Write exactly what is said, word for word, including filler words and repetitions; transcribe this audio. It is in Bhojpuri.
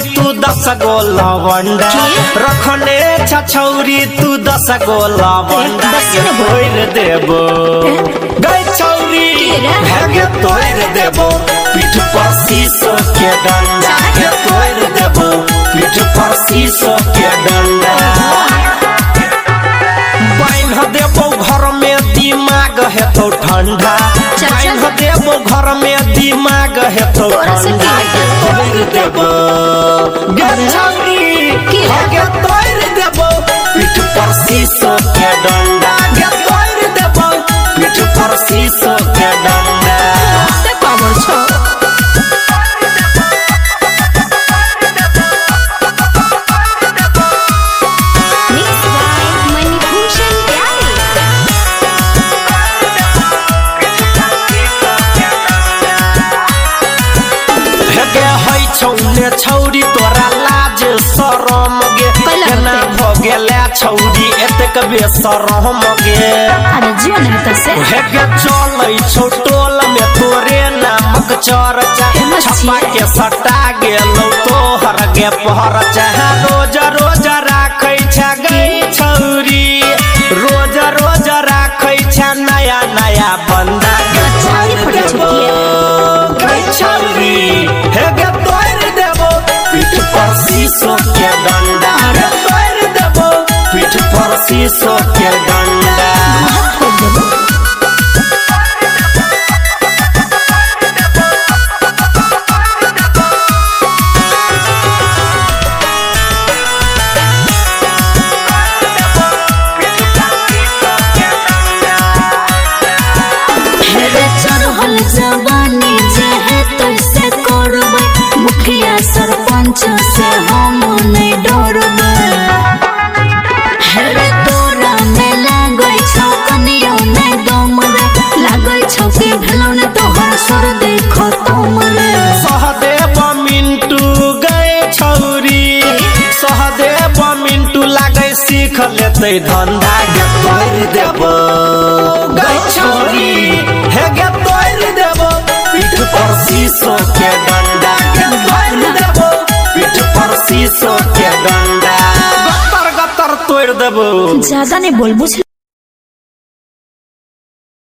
तू दस गो लवंडा रखने छछौरी तू दस गो लवंडा तोड़ देबो गई छौरी भागे तोड़ देबो पीठ पर शीशो के डंडा के तोड़ देबो पीठ पर शीशो के डंडा बांध देबो घर में दिमाग है तो ठंडा बांध देबो घर में दिमाग है तो ठंडा तोड़ देबो गई छौरी भागे तोड़ देबो पीठ पर शीशो के डंडा के तोड़ देबो पीठ पर शीशो के डंडा छौरी तोरा लाज शरम गे केना भ गेले छौरी एतेक बेशरम गे अरे जीवन है त से हे गे चलै छौ टोल में तोरे नामक चर्चा छपा के सटा गेलौ तोहर गे पहर चाहे रोज रोज राखै छ गई छौरी रोज रोज राखै छ नया नया बंदा गई छौरी हे गे पीठ पर शीशो के डंडा तोड़ देबो पीठ पर शीशो के डंडा जवानी जे है तो से करबै मुखिया सरपंच से हम नहीं डरबै हेरे तोरा में लागै छौ कनियो नहीं दम रे लागै छौ के भेलौ ने तोहर सर देखो तुम रे सहदेव मिंटू गए छौरी सहदेव मिंटू लागै सीख लेतै धंधा के तोड़ देबो गई छौरी हे गे तोड़ देबो पीठ पर शीशो के डंडा के तोड़ देबो पीठ पर शीशो के डंडा गतर गतर तोड़ देबो ज्यादा नहीं बोल बुझ